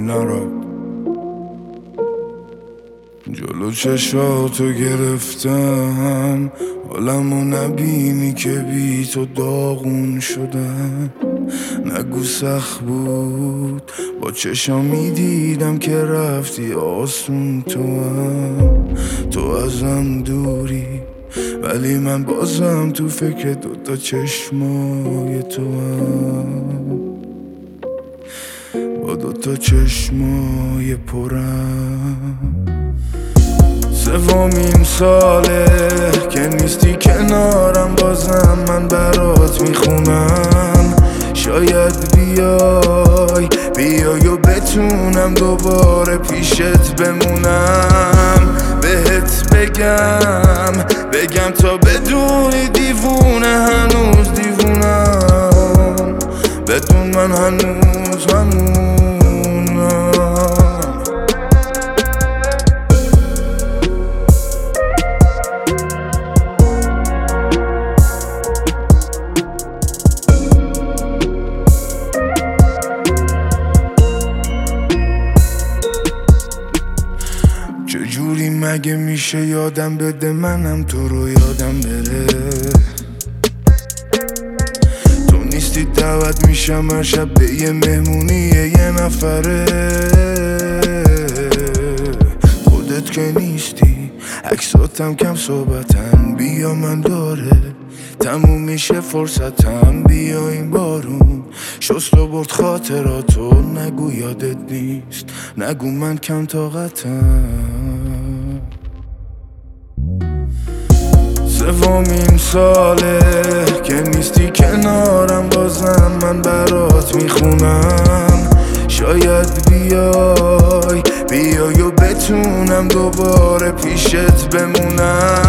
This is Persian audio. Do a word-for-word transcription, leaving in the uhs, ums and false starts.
نرفت. جلو چشاتو گرفتم، حالمو نبینی که بی تو داغون شدم. نگو سخت بود، با چشام میدیدم که رفتی آسون. تو هم تو ازم دوری، ولی من بازم تو فکر دوتا چشمای تو هم، با دوتا چشمای پرم. سومین ساله که نیستی کنارم، بازم من برات میخونم. شاید بیای بیای و بتونم دوباره پیشت بمونم. بهت بگم بگم تا بدونی دیوونه، هنوز دیوونم. بدون من هنوز همونم. چجوری مگه میشه یادم بده منم تو رو یادم بره؟ تو نیستی دعوت میشم هر شب به یه مهمونی یه نفره. خودت که نیستی، عکساتم کم صحبتن. بیا من داره تموم میشه فرصتم. بیا این بارون شست و برد خاطراتو. نگو یادت نیست، نگو من کم طاقتم. سومین ساله که نیستی کنارم، بازم من برات میخونم. شاید بیای بیای و بتونم دوباره پیشت بمونم.